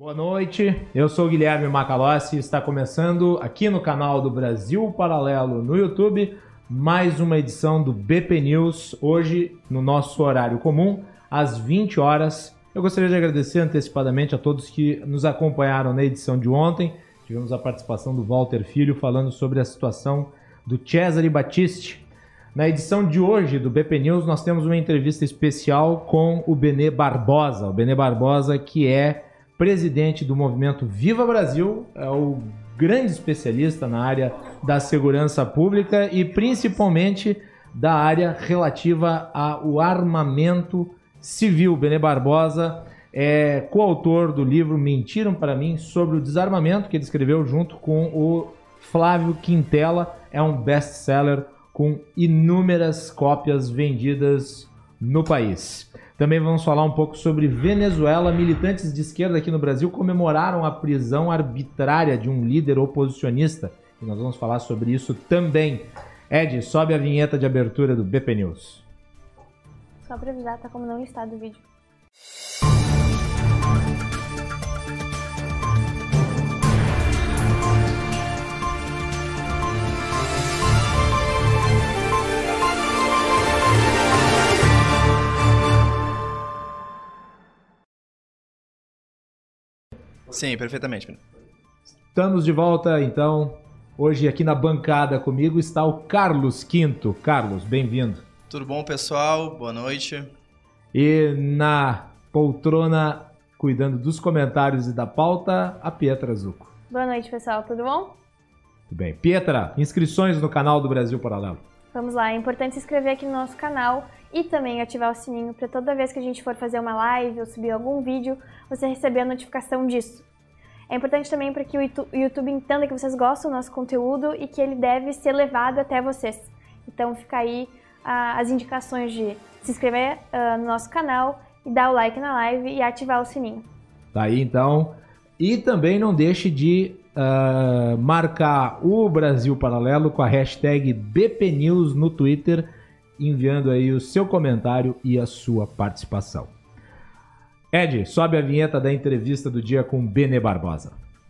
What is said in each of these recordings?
Boa noite, eu sou o Guilherme Macalossi e está começando aqui no canal do Brasil Paralelo no YouTube mais uma edição do BP News, hoje no nosso horário comum, às 20 horas. Eu gostaria de agradecer antecipadamente a todos que nos acompanharam na edição de ontem. Tivemos a participação do Walter Filho falando sobre a situação do Cesare Battisti. Na edição de hoje do BP News nós temos uma entrevista especial com o Benê Barbosa. O Benê Barbosa, que é presidente do movimento Viva Brasil, é o grande especialista na área da segurança pública e principalmente da área relativa ao armamento civil. Benê Barbosa é coautor do livro Mentiram para Mim sobre o Desarmamento, que ele escreveu junto com o Flávio Quintela. É um best-seller com inúmeras cópias vendidas no país. Também vamos falar um pouco sobre Venezuela. Militantes de esquerda aqui no Brasil comemoraram a prisão arbitrária de um líder oposicionista. E nós vamos falar sobre isso também. Ed, sobe a vinheta de abertura do BP News. Só para avisar, tá como não está do vídeo. Sim, perfeitamente. Estamos de volta, então. Hoje aqui na bancada comigo está o Carlos Quinto. Carlos, bem-vindo. Tudo bom, pessoal? Boa noite. E na poltrona, cuidando dos comentários e da pauta, a Pietra Zucco. Boa noite, pessoal. Tudo bom? Tudo bem. Pietra, inscrições no canal do Brasil Paralelo. Vamos lá. É importante se inscrever aqui no nosso canal e também ativar o sininho para toda vez que a gente for fazer uma live ou subir algum vídeo, você receber a notificação disso. É importante também para que o YouTube entenda que vocês gostam do nosso conteúdo e que ele deve ser levado até vocês. Então fica aí as indicações de se inscrever no nosso canal e dar o like na live e ativar o sininho. Tá aí então. E também não deixe de marcar o Brasil Paralelo com a hashtag BPNews no Twitter, enviando aí o seu comentário e a sua participação. Ed, sobe a vinheta da entrevista do dia com Benê Barbosa.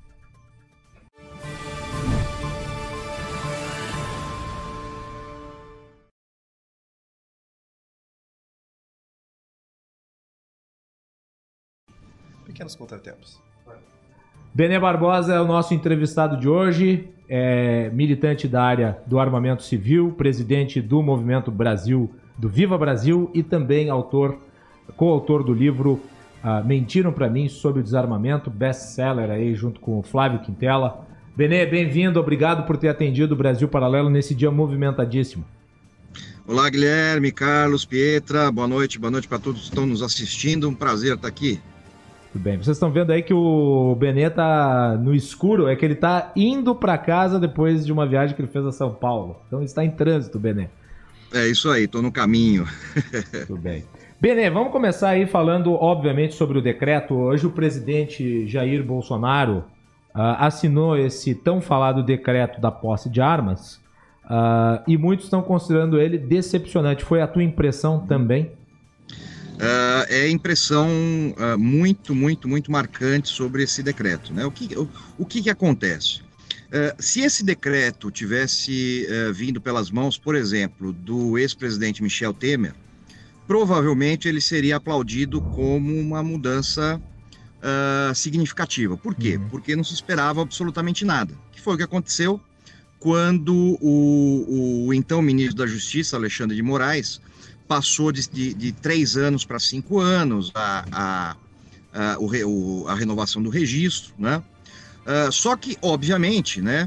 Pequenos contratempos. Benê Barbosa é o nosso entrevistado de hoje, é militante da área do armamento civil, presidente do Movimento Brasil, do Viva Brasil e também coautor do livro Mentiram para Mim sobre o Desarmamento, best-seller aí junto com o Flávio Quintela. Benê, bem-vindo, obrigado por ter atendido o Brasil Paralelo nesse dia movimentadíssimo. Olá, Guilherme, Carlos, Pietra, boa noite para todos que estão nos assistindo, um prazer estar aqui. Tudo bem, vocês estão vendo aí que o Benê tá no escuro, é que ele tá indo para casa depois de uma viagem que ele fez a São Paulo, então ele está em trânsito, Benê. É isso aí, estou no caminho. Tudo bem. Benê, vamos começar aí falando, obviamente, sobre o decreto. Hoje o presidente Jair Bolsonaro assinou esse tão falado decreto da posse de armas e muitos estão considerando ele decepcionante. Foi a tua impressão também? É impressão muito marcante sobre esse decreto, né? O que acontece? Se esse decreto tivesse vindo pelas mãos, por exemplo, do ex-presidente Michel Temer, provavelmente ele seria aplaudido como uma mudança significativa. Por quê? Porque não se esperava absolutamente nada. Que foi o que aconteceu quando o então ministro da Justiça, Alexandre de Moraes, passou de 3 anos para 5 anos a renovação do registro, né? Só que, obviamente, né,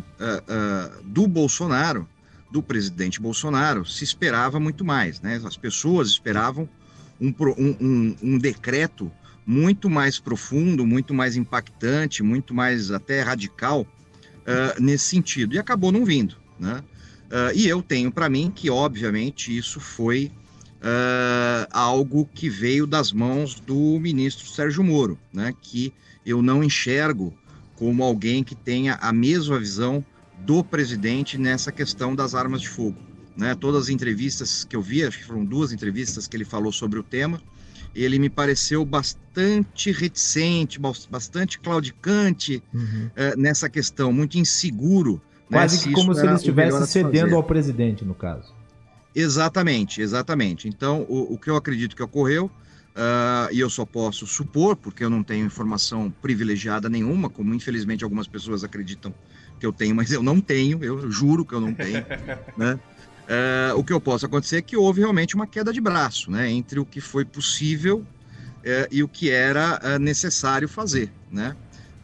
do presidente Bolsonaro, se esperava muito mais, né? As pessoas esperavam um decreto muito mais profundo, muito mais impactante, muito mais até radical nesse sentido, e acabou não vindo, né? E eu tenho para mim que, obviamente, isso foi algo que veio das mãos do ministro Sérgio Moro, né? Que eu não enxergo como alguém que tenha a mesma visão do presidente nessa questão das armas de fogo, né? Todas as entrevistas que eu vi, acho que foram 2 entrevistas que ele falou sobre o tema, ele me pareceu bastante reticente, bastante claudicante nessa questão, muito inseguro. Quase né, que como se ele estivesse cedendo fazer. ao presidente, no caso. Exatamente. Então, o que eu acredito que ocorreu, e eu só posso supor, porque eu não tenho informação privilegiada nenhuma, como infelizmente algumas pessoas acreditam que eu tenho, mas eu não tenho, eu juro que eu não tenho, né? O que eu posso acontecer é que houve realmente uma queda de braço, né, entre o que foi possível e o que era necessário fazer, né?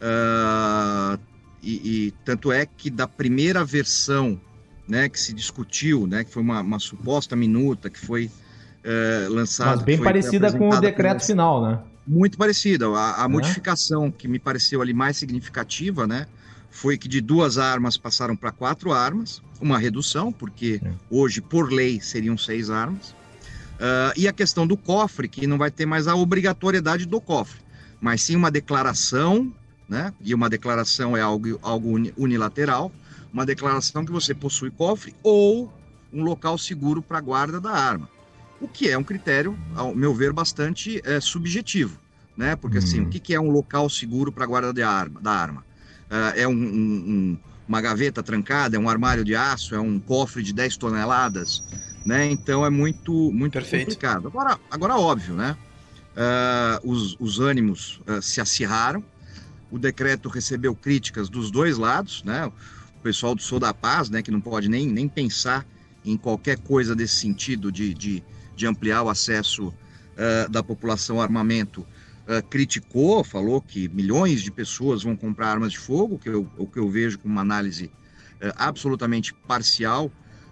E tanto é que da primeira versão, né, que se discutiu, né, que foi uma suposta minuta que foi lançada... Mas bem parecida com o decreto final, né? Muito parecida. A modificação que me pareceu ali mais significativa, né, foi que de 2 armas passaram para 4 armas, uma redução, porque hoje, por lei, seriam 6 armas. E a questão do cofre, que não vai ter mais a obrigatoriedade do cofre, mas sim uma declaração, né? E uma declaração é algo unilateral, uma declaração que você possui cofre ou um local seguro para a guarda da arma. O que é um critério, ao meu ver, bastante subjetivo, né? Porque assim, o que é um local seguro para a guarda da arma? É uma gaveta trancada, é um armário de aço, é um cofre de 10 toneladas, né? Então é muito complicado. Agora óbvio, né? Os ânimos se acirraram, o decreto recebeu críticas dos 2 lados, né? O pessoal do Sou da Paz, né, que não pode nem pensar em qualquer coisa desse sentido de ampliar o acesso da população ao armamento, criticou, falou que milhões de pessoas vão comprar armas de fogo, o que eu vejo como uma análise absolutamente parcial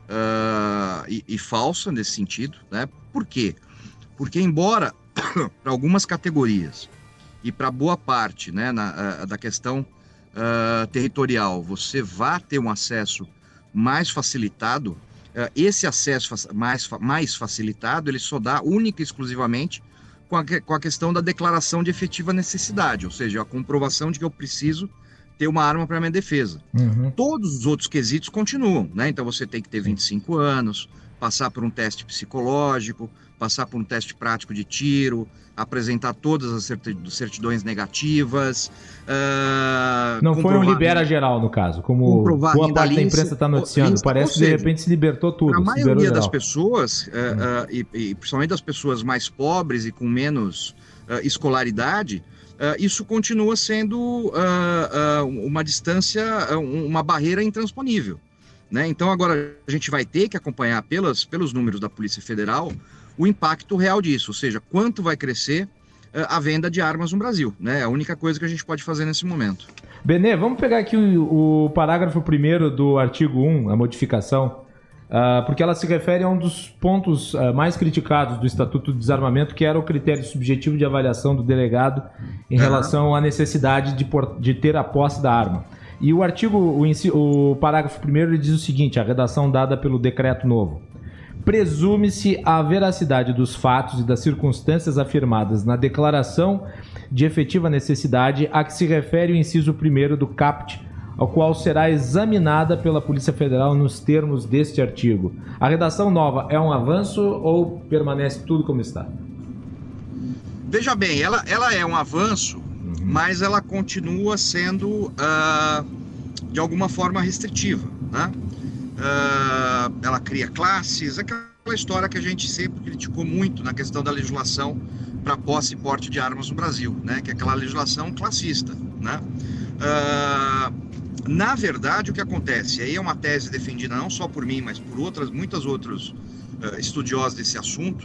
e falsa nesse sentido, né? Por quê? Porque embora para algumas categorias e para boa parte, né, da questão territorial, você vá ter um acesso mais facilitado, esse acesso mais facilitado, ele só dá única e exclusivamente com a questão da declaração de efetiva necessidade, ou seja, a comprovação de que eu preciso ter uma arma para minha defesa. Todos os outros quesitos continuam, né? Então você tem que ter 25 anos, passar por um teste psicológico, passar por um teste prático de tiro, apresentar todas as certidões negativas. Não foi um libera geral, no caso, como boa parte da imprensa está noticiando. Parece que de repente se libertou tudo. A maioria das pessoas, e principalmente das pessoas mais pobres e com menos escolaridade, isso continua sendo uma distância, uma barreira intransponível, né? Então agora a gente vai ter que acompanhar pelos números da Polícia Federal o impacto real disso, ou seja, quanto vai crescer a venda de armas no Brasil, né? É a única coisa que a gente pode fazer nesse momento. Benê, vamos pegar aqui o parágrafo 1º do artigo 1, a modificação, porque ela se refere a um dos pontos mais criticados do Estatuto do Desarmamento, que era o critério subjetivo de avaliação do delegado em relação à necessidade de ter a posse da arma. E o parágrafo 1º ele diz o seguinte, a redação dada pelo decreto novo. Presume-se a veracidade dos fatos e das circunstâncias afirmadas na declaração de efetiva necessidade a que se refere o inciso 1º do caput, ao qual será examinada pela Polícia Federal nos termos deste artigo. A redação nova é um avanço ou permanece tudo como está? Veja bem, ela é um avanço, mas ela continua sendo, de alguma forma, restritiva, né? Ela cria classes, aquela história que a gente sempre criticou muito na questão da legislação para posse e porte de armas no Brasil, né? Que é aquela legislação classista, né? Na verdade, o que acontece, aí é uma tese defendida não só por mim, mas por muitos outros estudiosos desse assunto,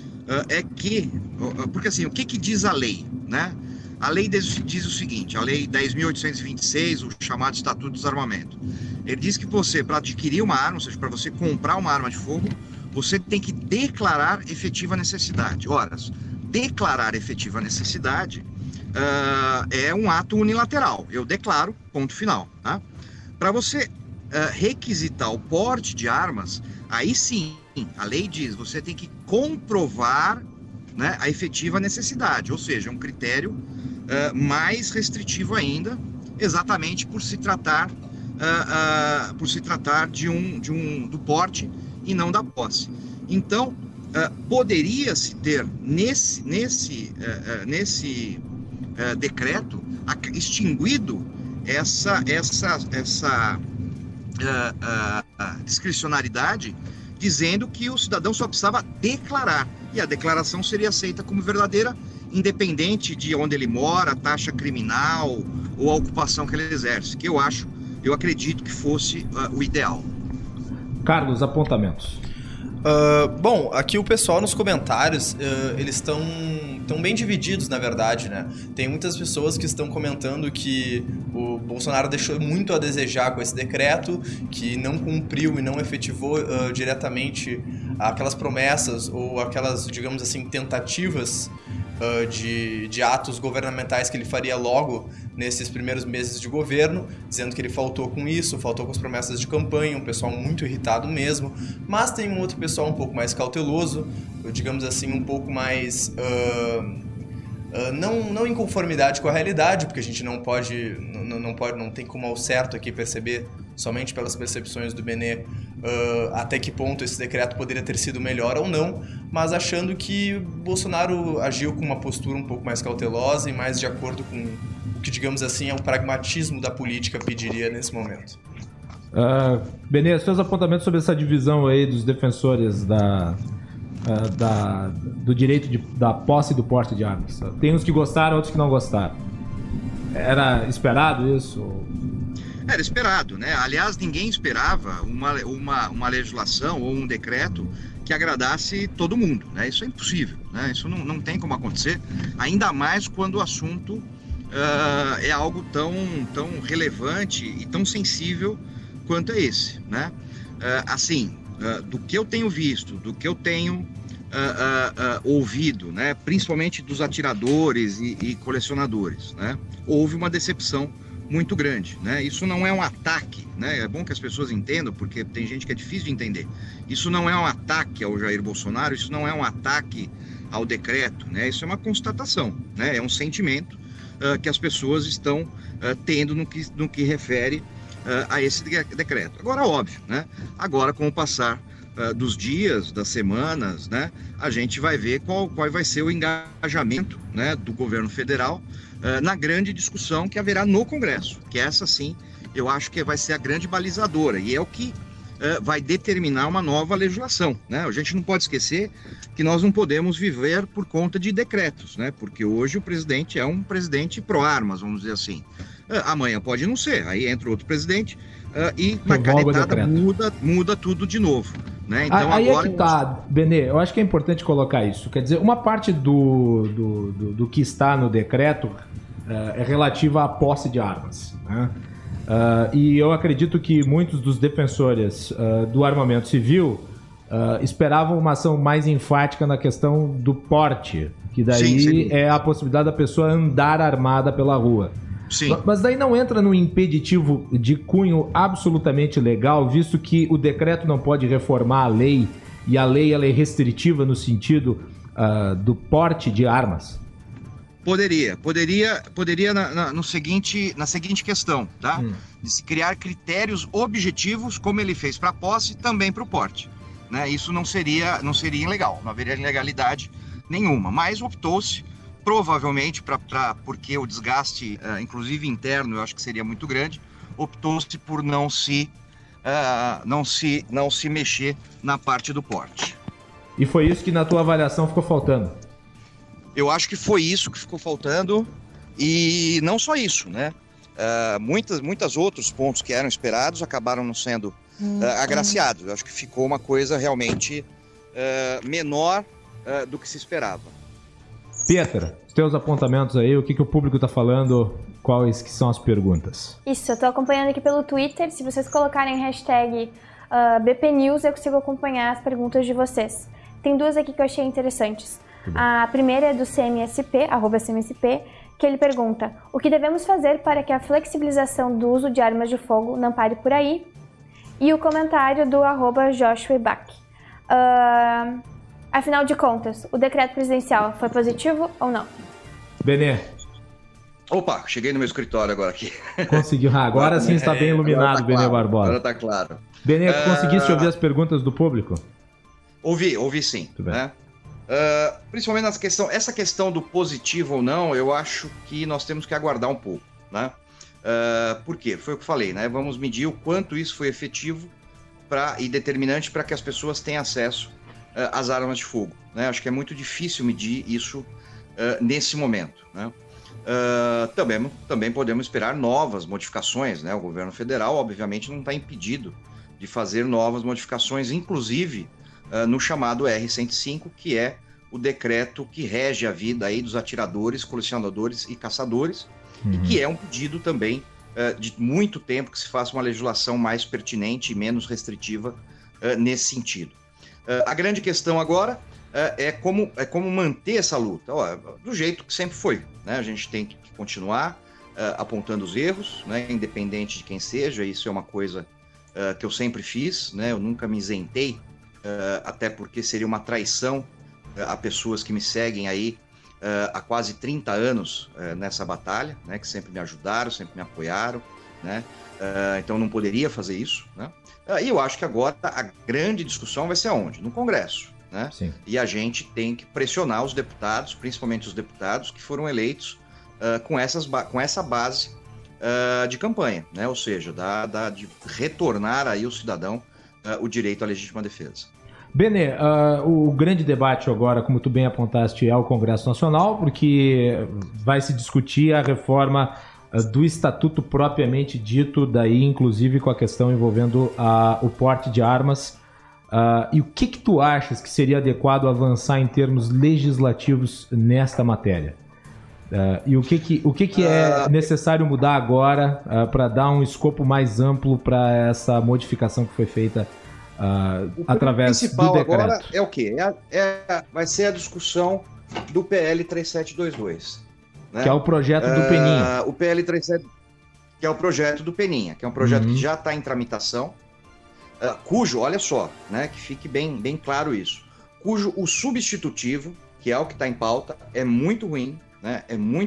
porque assim, o que diz a lei, né? A lei diz o seguinte, a lei 10.826, o chamado Estatuto do Desarmamento, ele diz que você, para adquirir uma arma, ou seja, para você comprar uma arma de fogo, você tem que declarar efetiva necessidade. Ora, declarar efetiva necessidade é um ato unilateral, eu declaro, ponto final, tá? Para você requisitar o porte de armas, aí sim, a lei diz, você tem que comprovar, né, a efetiva necessidade, ou seja, um critério mais restritivo ainda, exatamente por se tratar do porte e não da posse. Então, poderia-se ter nesse decreto extinguido essa discricionariedade, dizendo que o cidadão só precisava declarar, e a declaração seria aceita como verdadeira, independente de onde ele mora, a taxa criminal ou a ocupação que ele exerce, que eu acredito que fosse o ideal. Carlos, apontamentos. Bom, aqui o pessoal nos comentários, eles estão bem divididos, na verdade, né? Tem muitas pessoas que estão comentando que o Bolsonaro deixou muito a desejar com esse decreto, que não cumpriu e não efetivou diretamente aquelas promessas ou aquelas, digamos assim, tentativas de atos governamentais que ele faria logo nesses primeiros meses de governo, dizendo que ele faltou com isso, faltou com as promessas de campanha, um pessoal muito irritado mesmo, mas tem um outro pessoal um pouco mais cauteloso, digamos assim, um pouco mais não em conformidade com a realidade, porque a gente não tem como ao certo aqui perceber, somente pelas percepções do Benê, até que ponto esse decreto poderia ter sido melhor ou não, mas achando que Bolsonaro agiu com uma postura um pouco mais cautelosa e mais de acordo com o que, digamos assim, é o pragmatismo da política pediria nesse momento. Benê, seus apontamentos sobre essa divisão aí dos defensores do direito da posse e do porte de armas. Tem uns que gostaram, outros que não gostaram. Era esperado isso? Era esperado, né? Aliás, ninguém esperava uma legislação ou um decreto que agradasse todo mundo, né? Isso é impossível, né? Isso não tem como acontecer, ainda mais quando o assunto é algo tão relevante e tão sensível quanto é esse, né? Do que eu tenho visto, do que eu tenho ouvido, né? Principalmente dos atiradores e colecionadores, né? Houve uma decepção muito grande, né? Isso não é um ataque, né? É bom que as pessoas entendam, porque tem gente que é difícil de entender. Isso não é um ataque ao Jair Bolsonaro, isso não é um ataque ao decreto, né? Isso é uma constatação, né? É um sentimento que as pessoas estão tendo no que refere a esse decreto. Agora, óbvio, né? Agora, com o passar dos dias, das semanas, né? A gente vai ver qual vai ser o engajamento, né, do governo federal na grande discussão que haverá no Congresso, que essa sim, eu acho que vai ser a grande balizadora e é o que vai determinar uma nova legislação, né? A gente não pode esquecer que nós não podemos viver por conta de decretos, né? Porque hoje o presidente é um presidente pró-armas, vamos dizer assim. Amanhã pode não ser, aí entra outro presidente e na canetada muda tudo de novo, né? Então aí agora... é que tá, Benê, eu acho que é importante colocar isso. Quer dizer, uma parte do que está no decreto é relativa à posse de armas, né? E eu acredito que muitos dos defensores do armamento civil esperavam uma ação mais enfática na questão do porte, que daí sim. É a possibilidade da pessoa andar armada pela rua. Sim. Mas daí não entra no impeditivo de cunho absolutamente legal, visto que o decreto não pode reformar a lei, e a lei ela é restritiva no sentido do porte de armas? Poderia na seguinte questão, tá? De se criar critérios objetivos, como ele fez para a posse, também para o porte, né? Isso não seria ilegal, não haveria ilegalidade nenhuma, mas optou-se provavelmente porque o desgaste, inclusive interno, eu acho que seria muito grande, optou-se por não se mexer na parte do porte. E foi isso que na tua avaliação ficou faltando? Eu acho que foi isso que ficou faltando, e não só isso, né? Muitos outros pontos que eram esperados acabaram não sendo agraciados. Eu acho que ficou uma coisa realmente menor do que se esperava. Pietra, os teus apontamentos aí, o que o público está falando, quais que são as perguntas? Isso, eu estou acompanhando aqui pelo Twitter, se vocês colocarem hashtag BPNews, eu consigo acompanhar as perguntas de vocês. Tem duas aqui que eu achei interessantes. A primeira é do CMSP, @CMSP, que ele pergunta: o que devemos fazer para que a flexibilização do uso de armas de fogo não pare por aí? E o comentário do @JoshuaBach. Afinal de contas, o decreto presidencial foi positivo ou não? Benê. Opa, cheguei no meu escritório agora aqui. Conseguiu. Agora sim está bem iluminado, Benê Barbosa. Agora está claro. Benê, conseguiste ouvir as perguntas do público? Ouvi sim. Né? Principalmente essa questão do positivo ou não, eu acho que nós temos que aguardar um pouco. Né? Por quê? Foi o que eu falei, né? Vamos medir o quanto isso foi efetivo e determinante para que as pessoas tenham acesso às armas de fogo. Né? Acho que é muito difícil medir isso nesse momento. Né? Também podemos esperar novas modificações. Né? O governo federal, obviamente, não está impedido de fazer novas modificações, inclusive no chamado R-105, que é o decreto que rege a vida aí dos atiradores, colecionadores e caçadores, e que é um pedido também de muito tempo que se faça uma legislação mais pertinente e menos restritiva nesse sentido. A grande questão agora é como manter essa luta, do jeito que sempre foi. Né? A gente tem que continuar apontando os erros, né? Independente de quem seja. Isso é uma coisa que eu sempre fiz, né? Eu nunca me isentei, até porque seria uma traição a pessoas que me seguem aí há quase 30 anos nessa batalha, né? Que sempre me ajudaram, sempre me apoiaram, né? Então não poderia fazer isso, né? E eu acho que agora a grande discussão vai ser aonde? No Congresso, né? Sim. E a gente tem que pressionar os deputados, principalmente os deputados que foram eleitos com essa base de campanha, né? Ou seja, de retornar aí ao cidadão o direito à legítima defesa. Benê, o grande debate agora, como tu bem apontaste, é o Congresso Nacional, porque vai se discutir a reforma do estatuto propriamente dito, daí inclusive com a questão envolvendo o porte de armas. E o que tu achas que seria adequado avançar em termos legislativos nesta matéria? E o que é necessário mudar agora para dar um escopo mais amplo para essa modificação que foi feita através do decreto? O principal agora é o quê? Vai ser a discussão do PL 3722. Né? Que é o projeto do Peninha. O PL 37, que é o projeto do Peninha, que é um projeto que já está em tramitação, cujo, olha só, né, que fique bem claro isso, cujo o substitutivo, que é o que está em pauta, é muito ruim, né,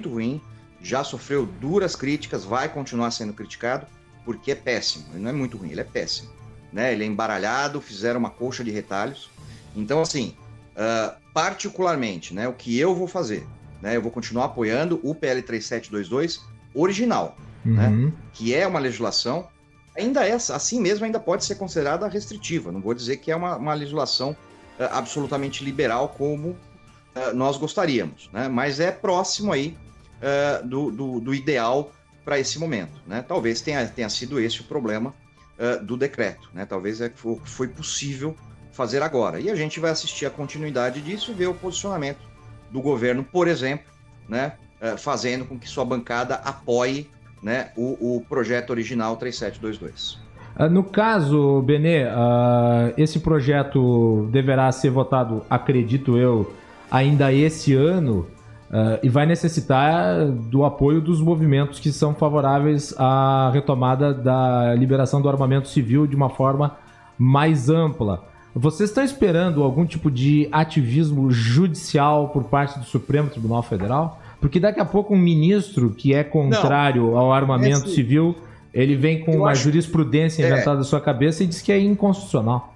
já sofreu duras críticas, vai continuar sendo criticado, porque é péssimo, ele não é muito ruim, ele é péssimo. Né, ele é embaralhado, fizeram uma colcha de retalhos. Então, assim, particularmente, né, o que eu vou fazer? Né, eu vou continuar apoiando o PL 3722 original, né, que é uma legislação, ainda é assim mesmo, ainda pode ser considerada restritiva. Não vou dizer que é uma legislação absolutamente liberal como nós gostaríamos, né, mas é próximo aí do ideal para esse momento. Né? Talvez tenha sido esse o problema do decreto, né? Talvez foi possível fazer agora. E a gente vai assistir a continuidade disso e ver o posicionamento do governo, por exemplo, né? Fazendo com que sua bancada apoie, né, o projeto original 3722. No caso, Benê, esse projeto deverá ser votado, acredito eu, ainda esse ano, e vai necessitar do apoio dos movimentos que são favoráveis à retomada da liberação do armamento civil de uma forma mais ampla. Vocês estão esperando algum tipo de ativismo judicial por parte do Supremo Tribunal Federal? Porque daqui a pouco um ministro que é contrário ao armamento civil, ele vem com uma jurisprudência inventada da sua cabeça e diz que é inconstitucional.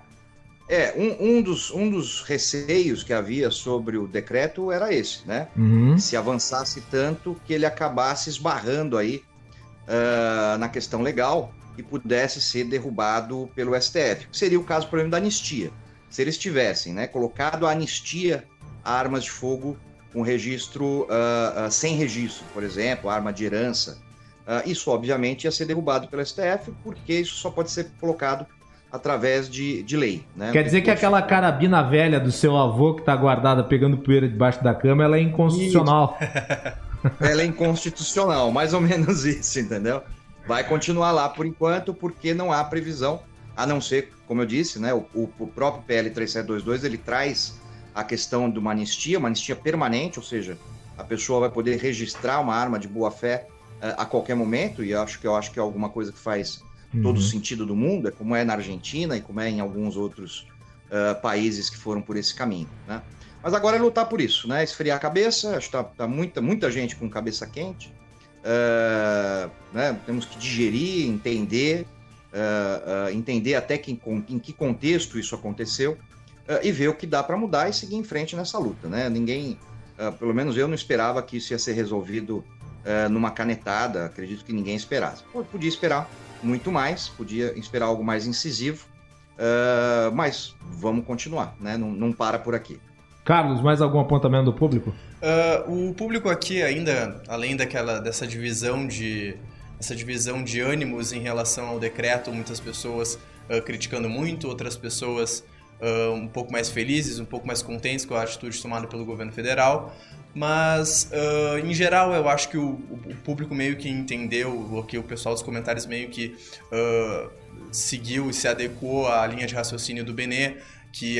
Um dos receios que havia sobre o decreto era esse, né? Se avançasse tanto que ele acabasse esbarrando aí na questão legal e pudesse ser derrubado pelo STF. Seria o caso, por exemplo, da anistia. Se eles tivessem, né, colocado a anistia a armas de fogo com registro sem registro, por exemplo, arma de herança, isso obviamente ia ser derrubado pelo STF, porque isso só pode ser colocado através de lei. Né? Quer dizer que aquela carabina velha do seu avô que está guardada pegando poeira debaixo da cama, ela é inconstitucional. Ela é inconstitucional, mais ou menos isso, entendeu? Vai continuar lá por enquanto, porque não há previsão, a não ser, como eu disse, né, o próprio PL 3722, ele traz a questão de uma anistia permanente, ou seja, a pessoa vai poder registrar uma arma de boa-fé a qualquer momento, e eu acho que é alguma coisa que faz todo o sentido do mundo, é como é na Argentina e como é em alguns outros países que foram por esse caminho, né? Mas agora é lutar por isso, né? Esfriar a cabeça, acho que tá muita gente com cabeça quente, né? Temos que digerir, entender até em que contexto isso aconteceu, e ver o que dá para mudar e seguir em frente nessa luta, né? Ninguém, pelo menos eu não esperava que isso ia ser resolvido numa canetada, acredito que ninguém esperasse. Podia esperar muito mais, podia esperar algo mais incisivo, mas vamos continuar, né? Não para por aqui. Carlos, mais algum apontamento do público? O público aqui ainda, além dessa divisão de ânimos em relação ao decreto, muitas pessoas criticando muito, outras pessoas um pouco mais felizes, um pouco mais contentes com a atitude tomada pelo governo federal, mas em geral eu acho que o público meio que entendeu, o que o pessoal dos comentários meio que seguiu e se adequou à linha de raciocínio do Benê, que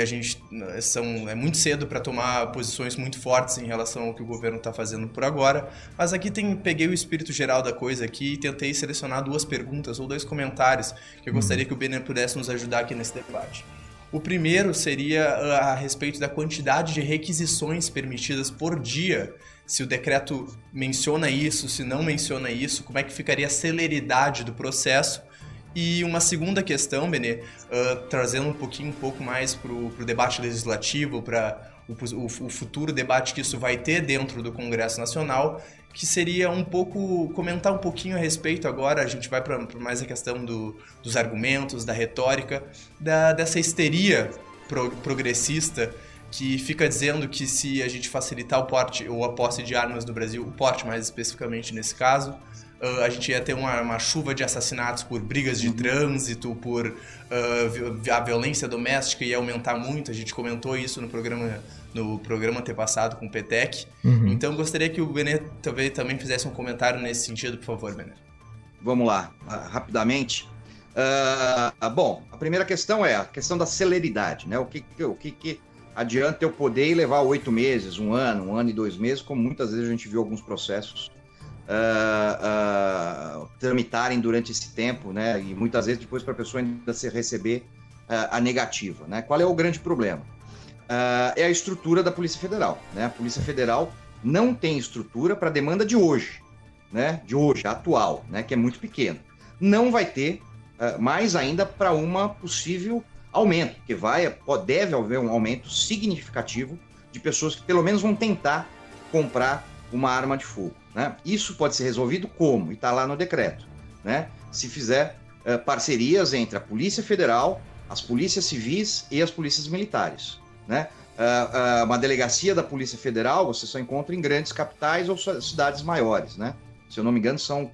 é muito cedo para tomar posições muito fortes em relação ao que o governo está fazendo por agora, mas aqui peguei o espírito geral da coisa aqui e tentei selecionar 2 perguntas ou 2 comentários que eu gostaria que o Benê pudesse nos ajudar aqui nesse debate. O primeiro seria a respeito da quantidade de requisições permitidas por dia, se o decreto menciona isso, se não menciona isso, como é que ficaria a celeridade do processo. E uma segunda questão, Benê, trazendo um pouco mais para o debate legislativo, para o futuro debate que isso vai ter dentro do Congresso Nacional, que seria comentar um pouquinho a respeito agora, a gente vai para mais a questão dos argumentos, da retórica, dessa histeria progressista que fica dizendo que se a gente facilitar o porte ou a posse de armas no Brasil, o porte mais especificamente nesse caso, a gente ia ter uma chuva de assassinatos por brigas de trânsito, por a violência doméstica ia aumentar muito. A gente comentou isso no programa antepassado com o Petec. Então, gostaria que o Benê também fizesse um comentário nesse sentido, por favor, Benê. Vamos lá, rapidamente. Bom, a primeira questão é a questão da celeridade, né? O que adianta eu poder ir levar 8 meses, 1 ano e 2 meses, como muitas vezes a gente viu alguns processos tramitarem durante esse tempo, né? E muitas vezes depois para a pessoa ainda receber a negativa, né? Qual é o grande problema? É a estrutura da Polícia Federal, né? A Polícia Federal não tem estrutura para a demanda de hoje, né? De hoje, atual, né? Que é muito pequena. Não vai ter mais ainda para uma possível aumento, que deve haver um aumento significativo de pessoas que pelo menos vão tentar comprar uma arma de fogo, né? Isso pode ser resolvido como? E está lá no decreto, né? Se fizer parcerias entre a Polícia Federal, as polícias civis e as polícias militares, né? Uma delegacia da Polícia Federal você só encontra em grandes capitais ou cidades maiores, né? Se eu não me engano, são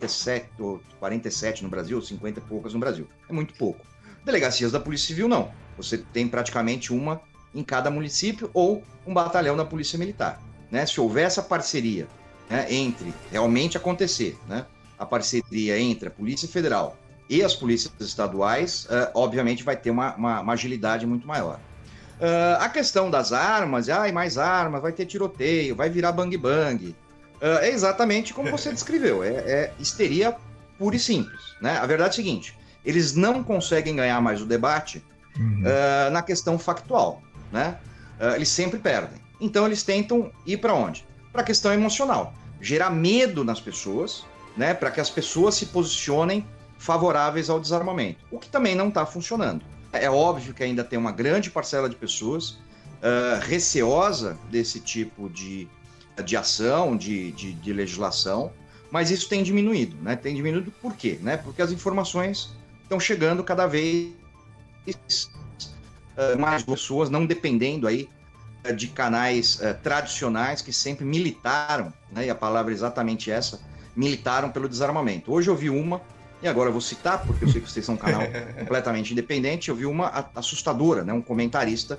47 no Brasil, 50 e poucas no Brasil. É muito pouco. Delegacias da Polícia Civil, não. Você tem praticamente uma em cada município ou um batalhão da Polícia Militar, né? Se houver essa parceria, né, entre realmente acontecer, né, a parceria entre a Polícia Federal e as polícias estaduais, obviamente vai ter uma agilidade muito maior. A questão das armas, mais armas, vai ter tiroteio, vai virar bang-bang, é exatamente como você descreveu, é histeria pura e simples, né? A verdade é a seguinte, eles não conseguem ganhar mais o debate na questão factual, né? Eles sempre perdem. Então eles tentam ir para onde? Para a questão emocional, gerar medo nas pessoas, né? Para que as pessoas se posicionem favoráveis ao desarmamento, o que também não está funcionando. É óbvio que ainda tem uma grande parcela de pessoas receosa desse tipo de ação, de legislação, mas isso tem diminuído, né? Tem diminuído por quê? Né? Porque as informações estão chegando cada vez mais pessoas, não dependendo aí de canais tradicionais que sempre militaram, né? E a palavra é exatamente essa, militaram pelo desarmamento. Hoje eu vi uma, e agora eu vou citar, porque eu sei que vocês são um canal completamente independente, eu vi uma assustadora, né? Um comentarista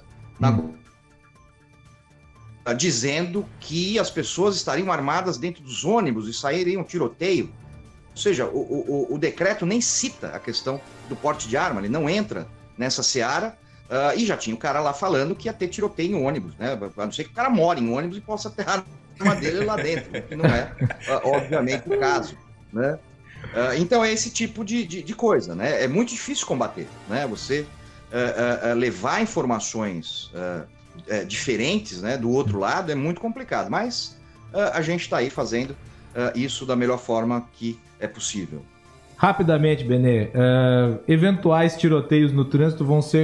dizendo que as pessoas estariam armadas dentro dos ônibus e sairiam tiroteio. Ou seja, o decreto nem cita a questão do porte de arma, ele não entra nessa seara, e já tinha o cara lá falando que ia ter tiroteio em ônibus, né? A não ser que o cara mora em ônibus e possa ter a arma dele lá dentro, que não é, obviamente, o caso, né? Então é esse tipo de coisa, né? É muito difícil combater, né? Você levar informações diferentes, né, do outro lado é muito complicado, mas a gente está aí fazendo isso da melhor forma que é possível. Rapidamente, Benê, eventuais tiroteios no trânsito vão ser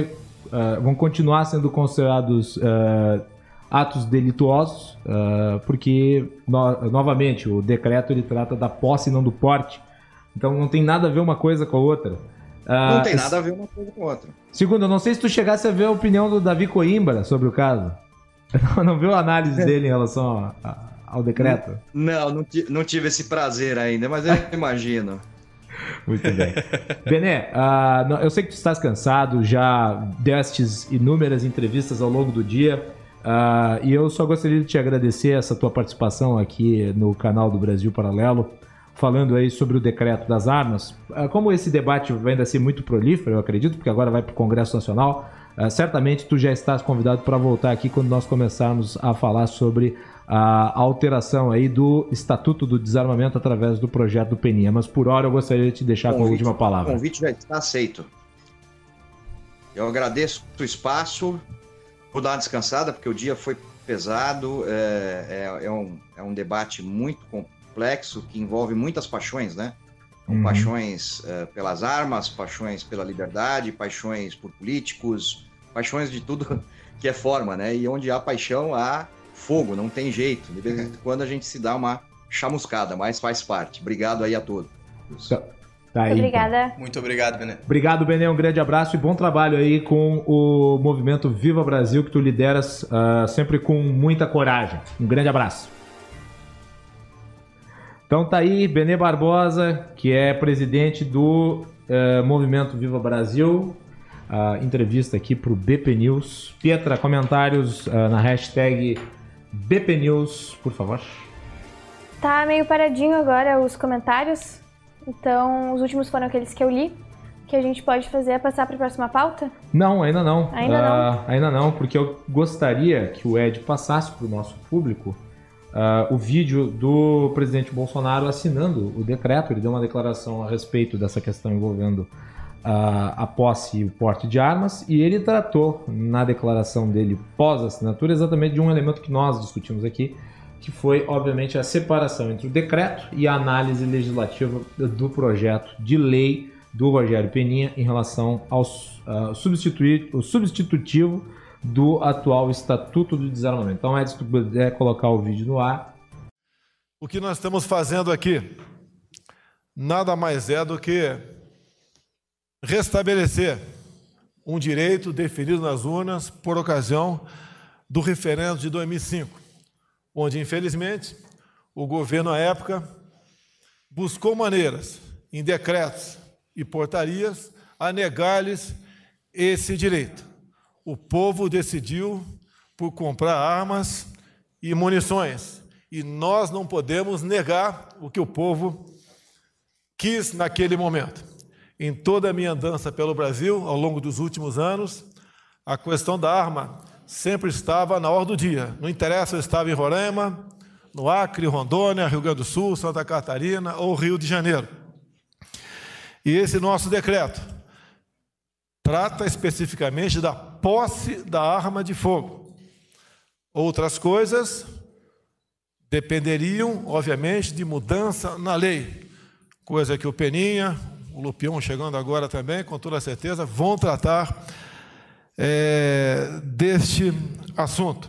vão continuar sendo considerados atos delituosos, porque, novamente, o decreto ele trata da posse e não do porte. Então não tem nada a ver uma coisa com a outra. Não tem nada a ver uma coisa com a outra. Segundo, eu não sei se tu chegasse a ver a opinião do Davi Coimbra sobre o caso. Não viu a análise dele em relação ao decreto? Não tive esse prazer ainda, mas eu imagino. Muito bem. Benê, eu sei que tu estás cansado, já destes inúmeras entrevistas ao longo do dia, e eu só gostaria de te agradecer essa tua participação aqui no canal do Brasil Paralelo, falando aí sobre o decreto das armas. Como esse debate vai ainda ser muito prolífero, eu acredito, porque agora vai para o Congresso Nacional, certamente tu já estás convidado para voltar aqui quando nós começarmos a falar sobre a alteração aí do Estatuto do Desarmamento através do projeto do Peninha. Mas por hora eu gostaria de te deixar com a última palavra. O convite já está aceito. Eu agradeço o espaço, vou dar uma descansada, porque o dia foi pesado, é um debate muito complexo, que envolve muitas paixões, né? Paixões pelas armas, paixões pela liberdade, paixões por políticos, paixões de tudo que é forma, né? E onde há paixão, há fogo, não tem jeito. De vez em quando a gente se dá uma chamuscada, mas faz parte. Obrigado aí a todos. Tá aí, obrigada. Então. Muito obrigado, Benê. Obrigado, Benê. Um grande abraço e bom trabalho aí com o movimento Viva Brasil, que tu lideras sempre com muita coragem. Um grande abraço. Então tá aí, Benê Barbosa, que é presidente do movimento Viva Brasil. Entrevista aqui pro BP News. Pietra, comentários na hashtag BP News, por favor. Tá meio paradinho agora os comentários. Então, os últimos foram aqueles que eu li. O que a gente pode fazer é passar para a próxima pauta? Não, ainda não. Ainda não, porque eu gostaria que o Ed passasse para o nosso público o vídeo do presidente Bolsonaro assinando o decreto. Ele deu uma declaração a respeito dessa questão envolvendo a posse e o porte de armas, e ele tratou na declaração dele pós-assinatura exatamente de um elemento que nós discutimos aqui, que foi, obviamente, a separação entre o decreto e a análise legislativa do projeto de lei do Rogério Peninha em relação ao substitutivo do atual Estatuto do Desarmamento. Então, Edson, se tu puder colocar o vídeo no ar. O que nós estamos fazendo aqui nada mais é do que restabelecer um direito definido nas urnas por ocasião do referendo de 2005, onde, infelizmente, o governo, à época, buscou maneiras, em decretos e portarias, a negar-lhes esse direito. O povo decidiu por comprar armas e munições, e nós não podemos negar o que o povo quis naquele momento. Em toda a minha andança pelo Brasil, ao longo dos últimos anos, a questão da arma sempre estava na ordem do dia. Não interessa, eu estava em Roraima, no Acre, Rondônia, Rio Grande do Sul, Santa Catarina ou Rio de Janeiro. E esse nosso decreto trata especificamente da posse da arma de fogo. Outras coisas dependeriam, obviamente, de mudança na lei, coisa que o Peninha, o Lupion chegando agora também, com toda certeza, vão tratar deste assunto.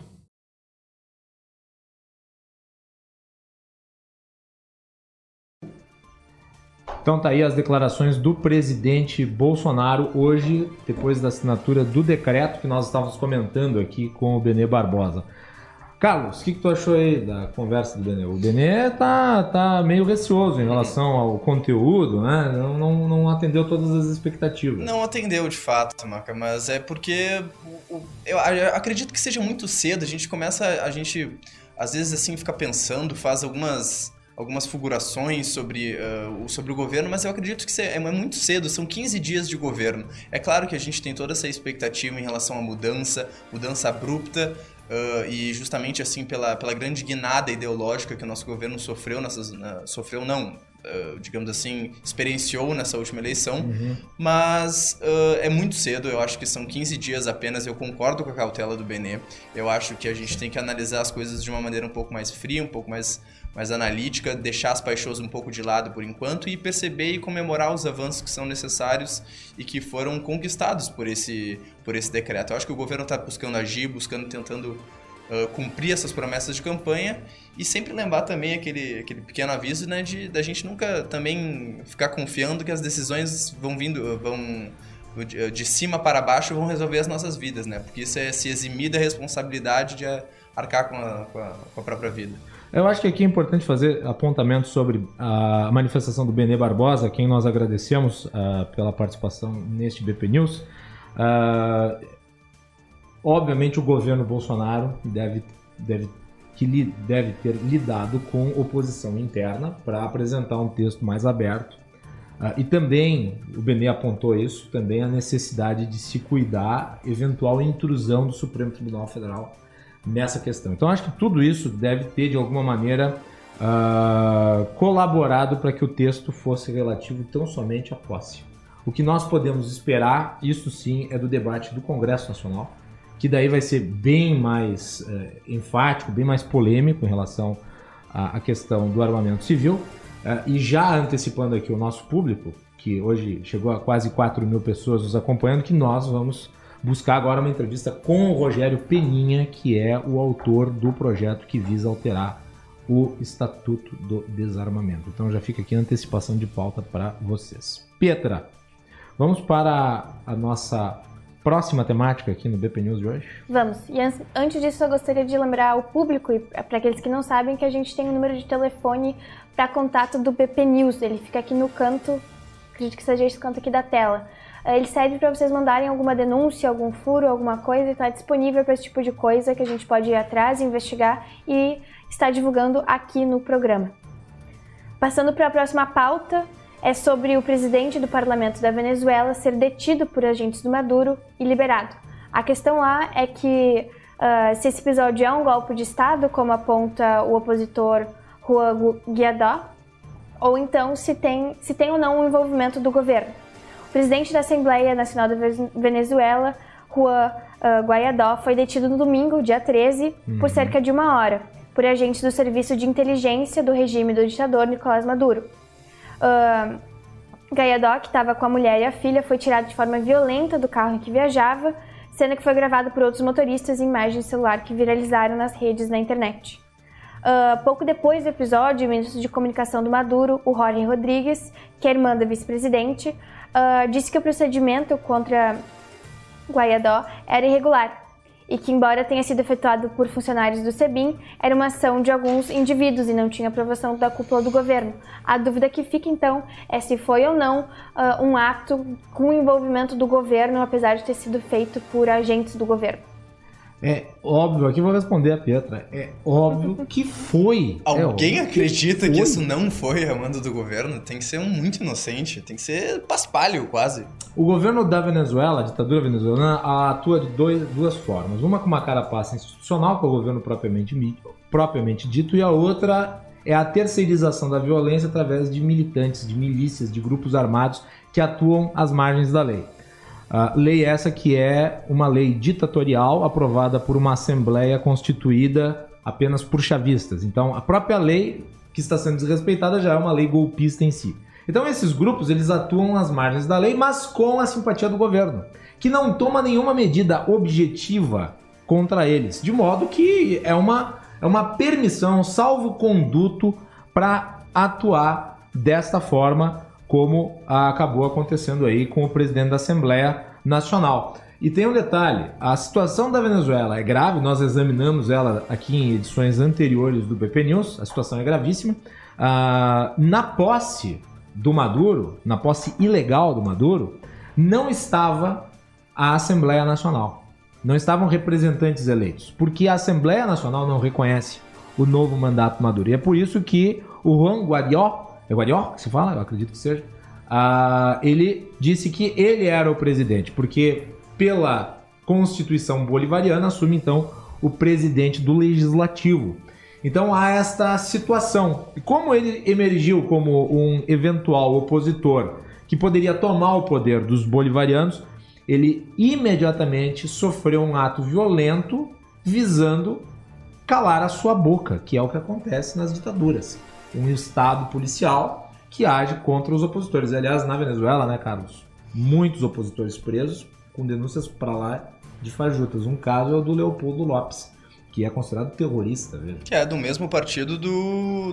Então tá aí as declarações do presidente Bolsonaro hoje, depois da assinatura do decreto que nós estávamos comentando aqui com o Benê Barbosa. Carlos, o que tu achou aí da conversa do Benê? O Benê tá meio receoso em relação ao conteúdo, né? Não atendeu todas as expectativas. Não atendeu, de fato, Maca, mas é porque eu acredito que seja muito cedo. A gente às vezes assim fica pensando, faz algumas figurações sobre o governo, mas eu acredito que é muito cedo, são 15 dias de governo. É claro que a gente tem toda essa expectativa em relação à mudança abrupta, e justamente assim pela grande guinada ideológica que o nosso governo sofreu, digamos assim, experienciou nessa última eleição, mas é muito cedo, eu acho que são 15 dias apenas, eu concordo com a cautela do Benê, eu acho que a gente tem que analisar as coisas de uma maneira um pouco mais fria, um pouco mais analítica, deixar as paixões um pouco de lado por enquanto e perceber e comemorar os avanços que são necessários e que foram conquistados por esse decreto. Eu acho que o governo está buscando agir, tentando cumprir essas promessas de campanha e sempre lembrar também aquele pequeno aviso, né, da gente nunca também ficar confiando que as decisões vão de cima para baixo, vão resolver as nossas vidas, né, porque isso é se eximir da responsabilidade de arcar com a própria vida. Eu acho que aqui é importante fazer apontamentos sobre a manifestação do Benê Barbosa, a quem nós agradecemos pela participação neste BP News. Obviamente o governo Bolsonaro deve ter lidado com oposição interna para apresentar um texto mais aberto. E também, o Benê apontou isso, também a necessidade de se cuidar eventual intrusão do Supremo Tribunal Federal nessa questão. Então acho que tudo isso deve ter de alguma maneira colaborado para que o texto fosse relativo tão somente à posse. O que nós podemos esperar, isso sim, é do debate do Congresso Nacional, que daí vai ser bem mais enfático, bem mais polêmico em relação à questão do armamento civil. E já antecipando aqui o nosso público, que hoje chegou a quase 4 mil pessoas nos acompanhando, que nós vamos buscar agora uma entrevista com o Rogério Peninha, que é o autor do projeto que visa alterar o Estatuto do Desarmamento. Então já fica aqui a antecipação de pauta para vocês. Petra, vamos para a nossa próxima temática aqui no BP News de hoje? Vamos. E antes disso, eu gostaria de lembrar ao público e para aqueles que não sabem que a gente tem um número de telefone para contato do BP News. Ele fica aqui no canto, acredito que seja esse canto aqui da tela. Ele serve para vocês mandarem alguma denúncia, algum furo, alguma coisa, e está disponível para esse tipo de coisa que a gente pode ir atrás, investigar e estar divulgando aqui no programa. Passando para a próxima pauta, é sobre o presidente do parlamento da Venezuela ser detido por agentes do Maduro e liberado. A questão lá é que se esse episódio é um golpe de Estado, como aponta o opositor Juan Guaidó, ou então se tem ou não um envolvimento do governo. O presidente da Assembleia Nacional da Venezuela, Juan Guaidó, foi detido no domingo, dia 13, por cerca de 1 hora, por agentes do Serviço de Inteligência do regime do ditador Nicolás Maduro. Guaidó, que estava com a mulher e a filha, foi tirado de forma violenta do carro em que viajava, cena que foi gravada por outros motoristas em imagens de celular que viralizaram nas redes na internet. Pouco depois do episódio, o ministro de Comunicação do Maduro, o Jorge Rodríguez, que é irmã da vice-presidente, disse que o procedimento contra Guaidó era irregular e que, embora tenha sido efetuado por funcionários do SEBIN, era uma ação de alguns indivíduos e não tinha aprovação da cúpula do governo. A dúvida que fica, então, é se foi ou não um ato com o envolvimento do governo, apesar de ter sido feito por agentes do governo. É óbvio, aqui vou responder a Petra, é óbvio que foi. Alguém acredita que isso não foi a mando do governo? Tem que ser muito inocente, tem que ser paspalho quase. O governo da Venezuela, a ditadura venezuelana, atua de duas formas. Uma com uma carapaça institucional, que é o governo propriamente dito, e a outra é a terceirização da violência através de militantes, de milícias, de grupos armados que atuam às margens da lei. Lei essa que é uma lei ditatorial aprovada por uma assembleia constituída apenas por chavistas. Então, a própria lei que está sendo desrespeitada já é uma lei golpista em si. Então, esses grupos eles atuam às margens da lei, mas com a simpatia do governo, que não toma nenhuma medida objetiva contra eles, de modo que é uma permissão, salvo-conduto para atuar desta forma, como acabou acontecendo aí com o presidente da Assembleia Nacional. E tem um detalhe, a situação da Venezuela é grave, nós examinamos ela aqui em edições anteriores do BP News, a situação é gravíssima. Na posse do Maduro, na posse ilegal do Maduro, não estava a Assembleia Nacional, não estavam representantes eleitos, porque a Assembleia Nacional não reconhece o novo mandato Maduro. E é por isso que o Juan Guaidó, é Guaidó que se fala? Eu acredito que seja. Ele disse que ele era o presidente, porque pela Constituição bolivariana assume então o presidente do Legislativo. Então há esta situação. E como ele emergiu como um eventual opositor que poderia tomar o poder dos bolivarianos, ele imediatamente sofreu um ato violento visando calar a sua boca, que é o que acontece nas ditaduras. Um estado policial que age contra os opositores. Aliás, na Venezuela, né, Carlos? Muitos opositores presos com denúncias para lá de fajutas. Um caso é o do Leopoldo Lopes, que é considerado terrorista, velho. Que é do mesmo partido do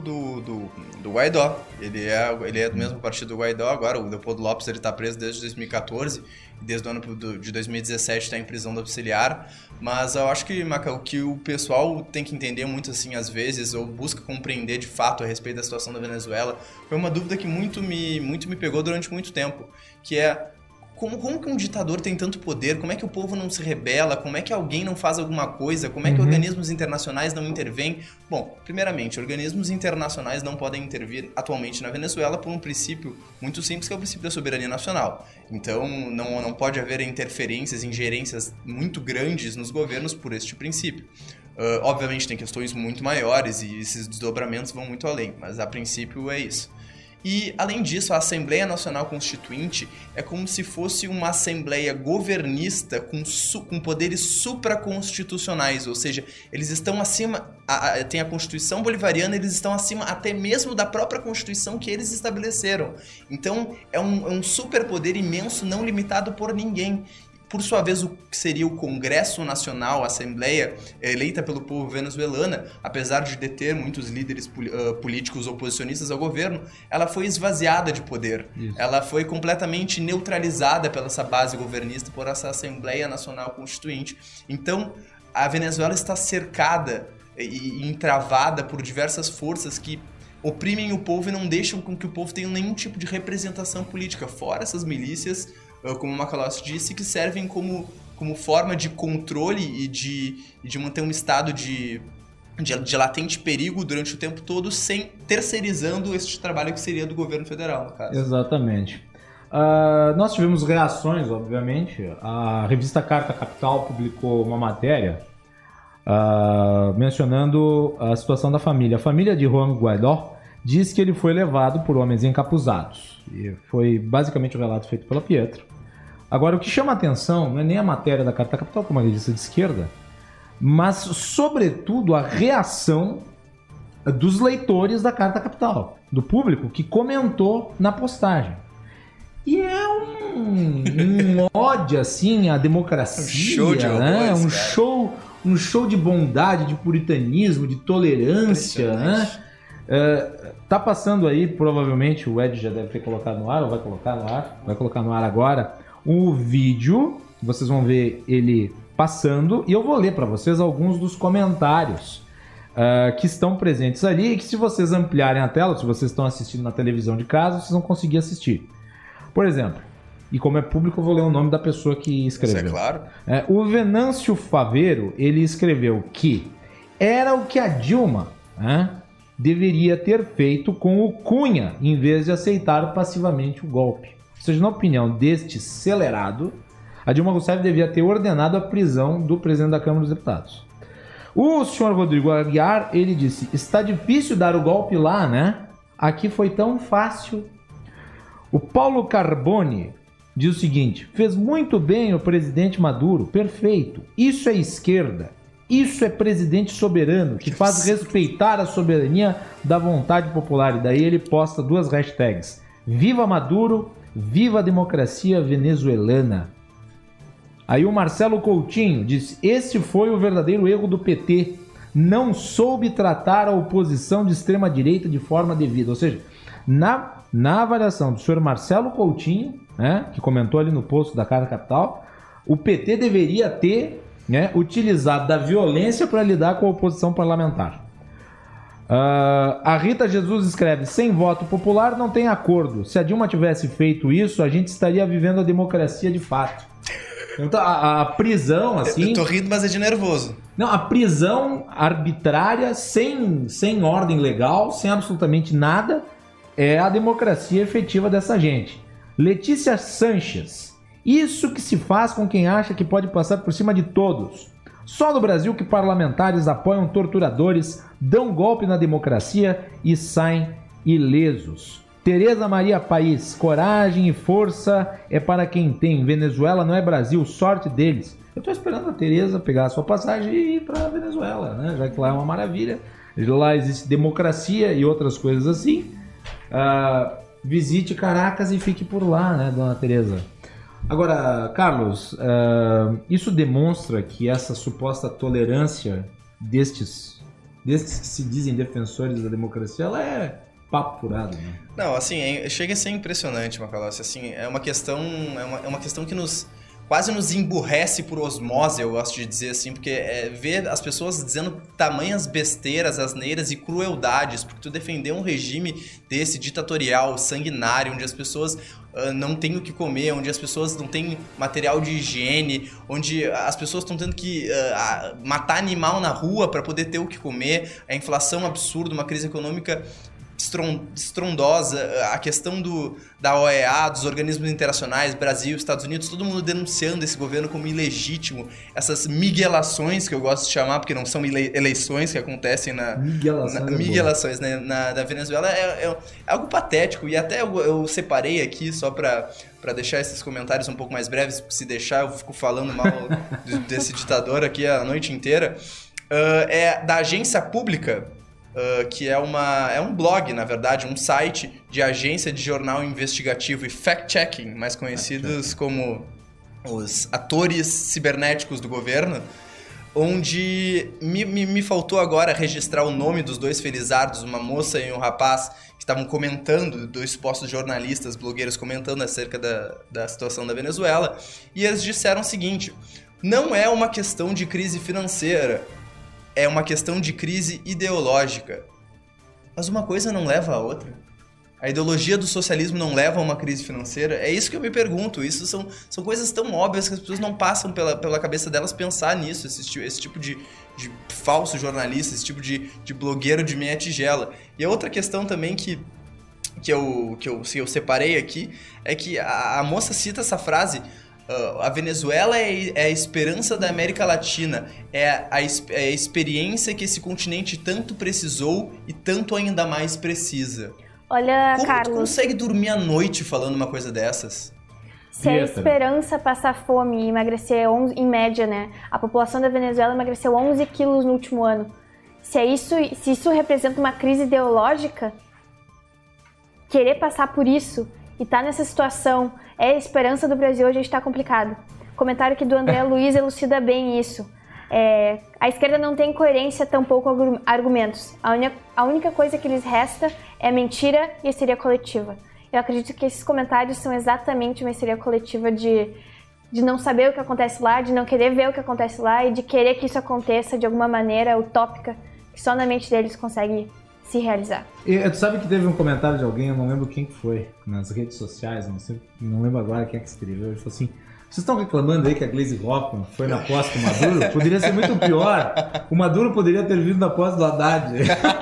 Guaidó. Ele é do mesmo partido do Guaidó. Agora, o Leopoldo Lopes, ele tá preso desde 2014. E desde o ano de 2017 está em prisão domiciliar. Mas eu acho que, Maca, o que o pessoal tem que entender muito, assim, às vezes, ou busca compreender de fato a respeito da situação da Venezuela, foi uma dúvida que muito me pegou durante muito tempo, que é: como que um ditador tem tanto poder? Como é que o povo não se rebela? Como é que alguém não faz alguma coisa? Como é que organismos internacionais não intervêm? Bom, primeiramente, organismos internacionais não podem intervir atualmente na Venezuela por um princípio muito simples, que é o princípio da soberania nacional. Então, não pode haver interferências, ingerências muito grandes nos governos por este princípio. Obviamente, tem questões muito maiores e esses desdobramentos vão muito além, mas a princípio é isso. E, além disso, a Assembleia Nacional Constituinte é como se fosse uma assembleia governista com poderes supraconstitucionais, ou seja, eles estão acima, tem a Constituição Bolivariana, eles estão acima até mesmo da própria Constituição que eles estabeleceram. Então, é um superpoder imenso, não limitado por ninguém. Por sua vez, o que seria o Congresso Nacional, a Assembleia eleita pelo povo venezuelano, apesar de deter muitos líderes políticos oposicionistas ao governo, ela foi esvaziada de poder. Isso. Ela foi completamente neutralizada pela essa base governista, por essa Assembleia Nacional Constituinte. Então, a Venezuela está cercada e entravada por diversas forças que oprimem o povo e não deixam com que o povo tenha nenhum tipo de representação política, fora essas milícias, como o Macalossi disse, que servem como forma de controle e de manter um estado de latente perigo durante o tempo todo, sem terceirizando este trabalho que seria do governo federal, no caso. Exatamente. Nós tivemos reações, obviamente. A revista Carta Capital publicou uma matéria mencionando a situação da família. A família de Juan Guaidó diz que ele foi levado por homens encapuzados. E foi basicamente o relato feito pela Pietro. Agora, o que chama a atenção não é nem a matéria da Carta Capital, como é uma revista de esquerda, mas, sobretudo, a reação dos leitores da Carta Capital, do público que comentou na postagem. E é um ódio, assim, à democracia, show de né? Um show de bondade, de puritanismo, de tolerância, né? Tá passando aí, provavelmente, o Ed já deve ter colocado no ar, ou vai colocar no ar? Vai colocar no ar agora. O vídeo, vocês vão ver ele passando, e eu vou ler para vocês alguns dos comentários que estão presentes ali, e que, se vocês ampliarem a tela, se vocês estão assistindo na televisão de casa, vocês vão conseguir assistir. Por exemplo, e como é público, eu vou ler o nome da pessoa que escreveu. Isso é claro. O Venâncio Faveiro, ele escreveu que era o que a Dilma deveria ter feito com o Cunha, em vez de aceitar passivamente o golpe. Ou seja, na opinião deste celerado, a Dilma Rousseff devia ter ordenado a prisão do presidente da Câmara dos Deputados. O senhor Rodrigo Aguiar, ele disse: está difícil dar o golpe lá, né? Aqui foi tão fácil. O Paulo Carboni diz o seguinte: fez muito bem o presidente Maduro, perfeito. Isso é esquerda. Isso é presidente soberano, que faz respeitar a soberania da vontade popular. E daí ele posta 2 hashtags: Viva Maduro, Viva a democracia venezuelana. Aí o Marcelo Coutinho disse: esse foi o verdadeiro erro do PT. Não soube tratar a oposição de extrema-direita de forma devida. Ou seja, na avaliação do senhor Marcelo Coutinho, que comentou ali no post da Carta Capital, o PT deveria ter utilizado da violência para lidar com a oposição parlamentar. A Rita Jesus escreve: sem voto popular não tem acordo. Se a Dilma tivesse feito isso, a gente estaria vivendo a democracia de fato. Então, a prisão, assim... Eu tô rindo, mas é de nervoso. Não, a prisão arbitrária, sem ordem legal, sem absolutamente nada, é a democracia efetiva dessa gente. Letícia Sanches: isso que se faz com quem acha que pode passar por cima de todos. Só no Brasil que parlamentares apoiam torturadores, dão golpe na democracia e saem ilesos. Tereza Maria País, coragem e força é para quem tem. Venezuela não é Brasil, sorte deles. Eu estou esperando a Tereza pegar a sua passagem e ir para a Venezuela, né? Já que lá é uma maravilha. Lá existe democracia e outras coisas assim. Visite Caracas e fique por lá, né, dona Tereza? Agora, Carlos, isso demonstra que essa suposta tolerância destes que se dizem defensores da democracia, ela é papo furado, né? Não, assim, chega a ser impressionante, Macalossi. Assim, é uma questão que quase nos emburrece por osmose, eu gosto de dizer assim, porque ver as pessoas dizendo tamanhas besteiras, asneiras e crueldades, porque tu defender um regime desse, ditatorial, sanguinário, onde as pessoas não têm o que comer, onde as pessoas não têm material de higiene, onde as pessoas estão tendo que matar animal na rua para poder ter o que comer, a inflação absurda, uma crise econômica estrondosa, a questão da OEA, dos organismos internacionais, Brasil, Estados Unidos, todo mundo denunciando esse governo como ilegítimo, essas miguelações, que eu gosto de chamar, porque não são eleições que acontecem miguelações, né, na Venezuela, é algo patético, e até eu separei aqui só para deixar esses comentários um pouco mais breves, porque se deixar eu fico falando mal desse ditador aqui a noite inteira, da agência pública, que é um blog, na verdade, um site de agência de jornal investigativo e fact-checking, mais conhecidos como os atores cibernéticos do governo, onde me faltou agora registrar o nome dos dois felizardos, uma moça e um rapaz, que estavam comentando, dois supostos jornalistas, blogueiros, comentando acerca da situação da Venezuela, e eles disseram o seguinte: não é uma questão de crise financeira, é uma questão de crise ideológica. Mas uma coisa não leva a outra. A ideologia do socialismo não leva a uma crise financeira? É isso que eu me pergunto. Isso são coisas tão óbvias que as pessoas não passam pela cabeça delas pensar nisso. Esse tipo de falso jornalista, esse tipo de blogueiro de meia tigela. E a outra questão também que eu separei aqui é que a moça cita essa frase: a Venezuela é a esperança da América Latina, é a experiência que esse continente tanto precisou e tanto ainda mais precisa. Olha, como Carlos, tu consegue dormir à noite falando uma coisa dessas? Se a esperança passar fome e emagrecer 11, em média, né? A população da Venezuela emagreceu 11 quilos no último ano. Se isso representa uma crise ideológica, querer passar por isso e estar nessa situação é a esperança do Brasil, hoje está complicado. Comentário aqui do André Luiz elucida bem isso. A esquerda não tem coerência, tampouco argumentos. A única coisa que lhes resta é mentira e histeria coletiva. Eu acredito que esses comentários são exatamente uma histeria coletiva de não saber o que acontece lá, de não querer ver o que acontece lá e de querer que isso aconteça de alguma maneira utópica, que só na mente deles consegue se realizar. E tu sabe que teve um comentário de alguém, eu não lembro quem que foi, nas redes sociais, não lembro agora quem é que escreveu, ele falou assim: vocês estão reclamando aí que a Gleisi Hoffmann foi na posse do Maduro? Poderia ser muito pior. O Maduro poderia ter vindo na posse do Haddad.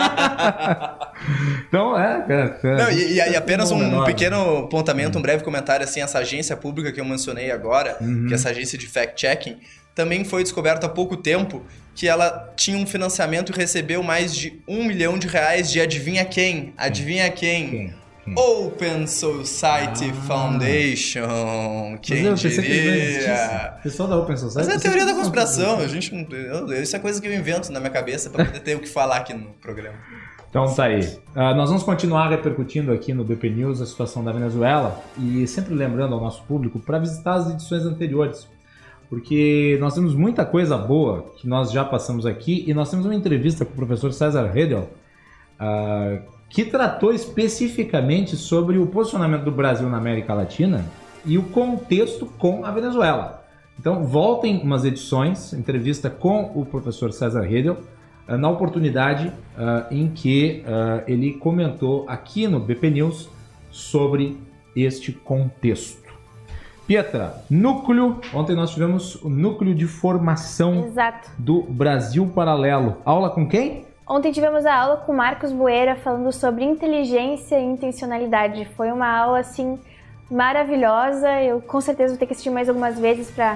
Então, Não, e apenas um pequeno apontamento, um breve comentário, assim, essa agência pública que eu mencionei agora, que é essa agência de fact-checking, também foi descoberto há pouco tempo que ela tinha um financiamento e recebeu mais de R$1 milhão de adivinha quem? Adivinha quem? Open Society Foundation. Quem diria? O pessoal da Open Society. Mas é a teoria da conspiração. Isso é coisa que eu invento na minha cabeça para poder ter o que falar aqui no programa. Então tá aí. Nós vamos continuar repercutindo aqui no BP News a situação da Venezuela e sempre lembrando ao nosso público para visitar as edições anteriores, porque nós temos muita coisa boa que nós já passamos aqui e nós temos uma entrevista com o professor César Redel, que tratou especificamente sobre o posicionamento do Brasil na América Latina e o contexto com a Venezuela. Então voltem umas edições, entrevista com o professor César Redel, na oportunidade em que ele comentou aqui no BP News sobre este contexto. Pietra, núcleo. Ontem nós tivemos o núcleo de formação do Brasil Paralelo. Aula com quem? Ontem tivemos a aula com Marcos Boeira falando sobre inteligência e intencionalidade. Foi uma aula assim maravilhosa. Eu com certeza vou ter que assistir mais algumas vezes para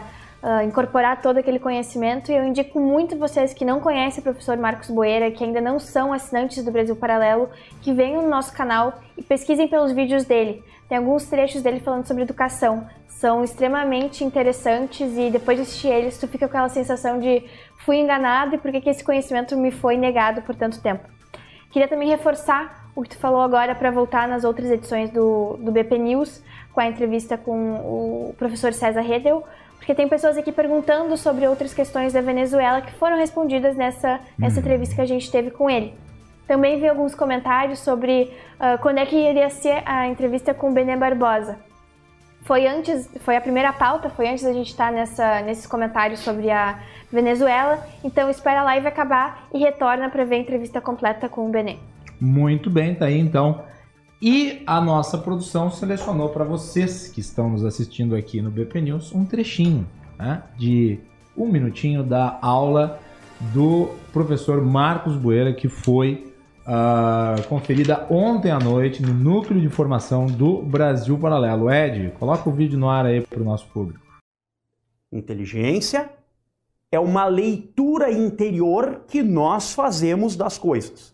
incorporar todo aquele conhecimento, e eu indico muito vocês que não conhecem o professor Marcos Boeira, que ainda não são assinantes do Brasil Paralelo, que venham no nosso canal e pesquisem pelos vídeos dele. Tem alguns trechos dele falando sobre educação, são extremamente interessantes, e depois de assistir eles tu fica com aquela sensação de fui enganado e por que esse conhecimento me foi negado por tanto tempo. Queria também reforçar o que tu falou agora para voltar nas outras edições do BP News, com a entrevista com o professor César Redel, porque tem pessoas aqui perguntando sobre outras questões da Venezuela que foram respondidas nessa entrevista que a gente teve com ele. Também vi alguns comentários sobre quando é que iria ser a entrevista com o Benê Barbosa. Foi a primeira pauta, foi antes da gente estar nesses comentários sobre a Venezuela, então espera a live acabar e retorna para ver a entrevista completa com o Benê. Muito bem, tá aí então. E a nossa produção selecionou para vocês que estão nos assistindo aqui no BP News um trechinho, né, de 1 minutinho da aula do professor Marcos Boeira, que foi conferida ontem à noite no Núcleo de Formação do Brasil Paralelo. Ed, coloca o vídeo no ar aí para o nosso público. Inteligência é uma leitura interior que nós fazemos das coisas,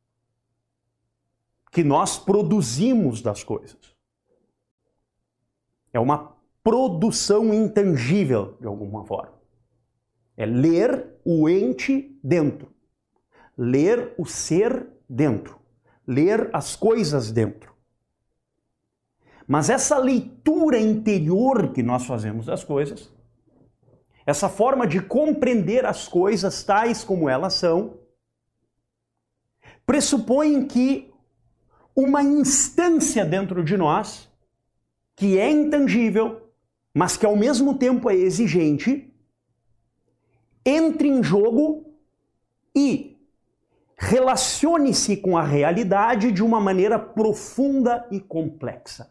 que nós produzimos das coisas. É uma produção intangível, de alguma forma. É ler o ente dentro, ler o ser dentro, ler as coisas dentro. Mas essa leitura interior que nós fazemos das coisas, essa forma de compreender as coisas tais como elas são, pressupõe que uma instância dentro de nós, que é intangível, mas que ao mesmo tempo é exigente, entre em jogo e relacione-se com a realidade de uma maneira profunda e complexa.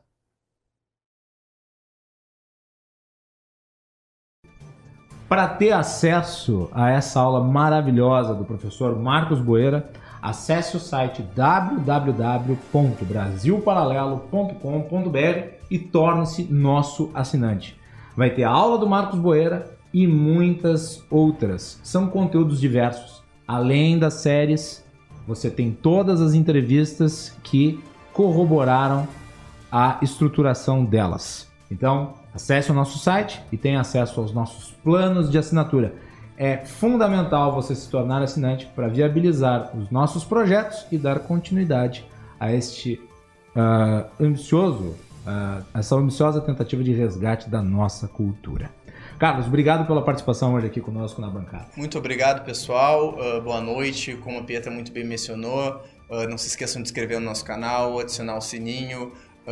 Para ter acesso a essa aula maravilhosa do professor Marcos Boeira, acesse o site www.brasilparalelo.com.br e torne-se nosso assinante. Vai ter a aula do Marcos Boeira e muitas outras. São conteúdos diversos. Além das séries, você tem todas as entrevistas que corroboraram a estruturação delas. Então, acesse o nosso site e tenha acesso aos nossos planos de assinatura. É fundamental você se tornar assinante para viabilizar os nossos projetos e dar continuidade a essa ambiciosa tentativa de resgate da nossa cultura. Carlos, obrigado pela participação hoje aqui conosco na bancada. Muito obrigado, pessoal. Boa noite. Como a Pietra muito bem mencionou, não se esqueçam de se inscrever no nosso canal, adicionar o sininho,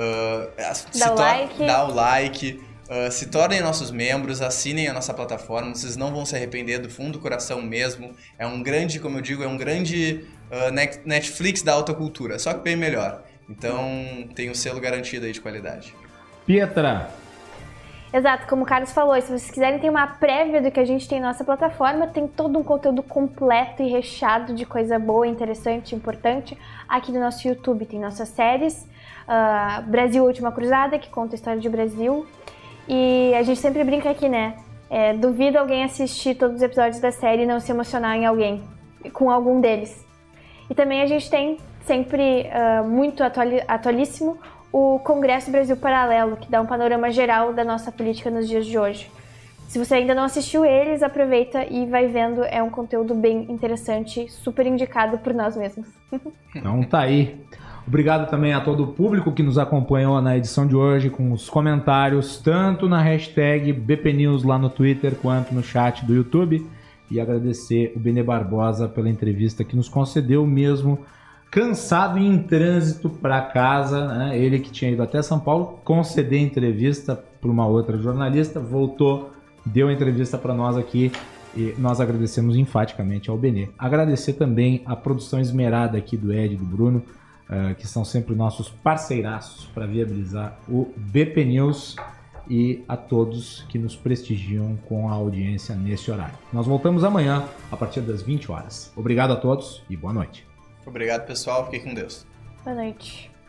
dar o like. Se tornem nossos membros, assinem a nossa plataforma, vocês não vão se arrepender do fundo do coração mesmo. É um grande, como eu digo, Netflix da alta cultura, só que bem melhor. Então tem o selo garantido aí de qualidade. Pietra. Exato, como o Carlos falou, se vocês quiserem ter uma prévia do que a gente tem na nossa plataforma, tem todo um conteúdo completo e recheado de coisa boa, interessante, importante aqui no nosso YouTube. Tem nossas séries, Brasil Última Cruzada, que conta a história de Brasil. E a gente sempre brinca aqui, né? Duvido alguém assistir todos os episódios da série e não se emocionar com algum deles. E também a gente tem sempre muito atualíssimo o Congresso Brasil Paralelo, que dá um panorama geral da nossa política nos dias de hoje. Se você ainda não assistiu eles, aproveita e vai vendo, é um conteúdo bem interessante, super indicado por nós mesmos. Então tá aí. Obrigado também a todo o público que nos acompanhou na edição de hoje, com os comentários, tanto na hashtag BPNews lá no Twitter, quanto no chat do YouTube. E agradecer o Benê Barbosa pela entrevista que nos concedeu mesmo, cansado e em trânsito para casa, né? Ele que tinha ido até São Paulo conceder entrevista para uma outra jornalista, voltou, deu a entrevista para nós aqui e nós agradecemos enfaticamente ao Benê. Agradecer também a produção esmerada aqui do Ed e do Bruno, que são sempre nossos parceiraços para viabilizar o BP News, e a todos que nos prestigiam com a audiência nesse horário. Nós voltamos amanhã a partir das 20 horas. Obrigado a todos e boa noite. Obrigado, pessoal. Fiquem com Deus. Boa noite.